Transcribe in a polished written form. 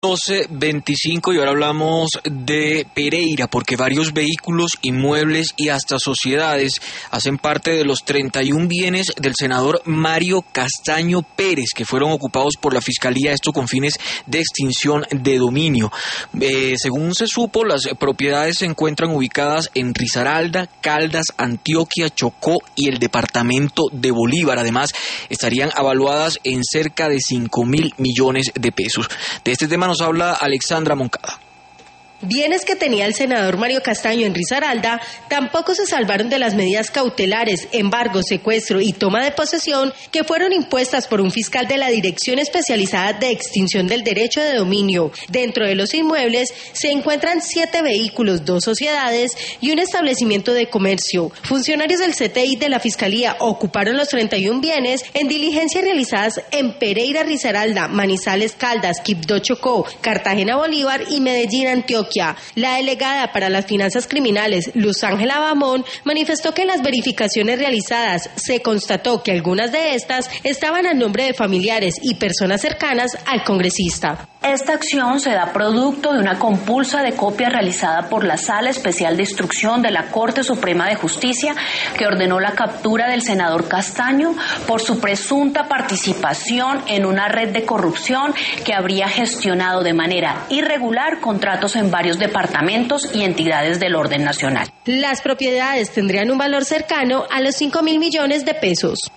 12:25 y ahora hablamos de Pereira, porque varios vehículos, inmuebles y hasta sociedades hacen parte de los 31 bienes del senador Mario Castaño Pérez, que fueron ocupados por la Fiscalía, esto con fines de extinción de dominio. Según se supo, las propiedades se encuentran ubicadas en Risaralda, Caldas, Antioquia, Chocó y el departamento de Bolívar. Además, estarían evaluadas en cerca de 5.000 millones de pesos. De este tema nos habla Alexandra Moncada. Bienes que tenía el senador Mario Castaño en Risaralda tampoco se salvaron de las medidas cautelares, embargo, secuestro y toma de posesión que fueron impuestas por un fiscal de la Dirección Especializada de Extinción del Derecho de Dominio. Dentro de los inmuebles se encuentran 7 vehículos, 2 sociedades y un establecimiento de comercio. Funcionarios del CTI de la Fiscalía ocuparon los 31 bienes en diligencias realizadas en Pereira, Risaralda, Manizales, Caldas, Quibdó, Chocó, Cartagena, Bolívar y Medellín, Antioquia. La delegada para las finanzas criminales, Luz Ángela Bamón, manifestó que en las verificaciones realizadas se constató que algunas de estas estaban a nombre de familiares y personas cercanas al congresista. Esta acción se da producto de una compulsa de copia realizada por la Sala Especial de Instrucción de la Corte Suprema de Justicia, que ordenó la captura del senador Castaño por su presunta participación en una red de corrupción que habría gestionado de manera irregular contratos en varios departamentos y entidades del orden nacional. Las propiedades tendrían un valor cercano a los 5.000 millones de pesos.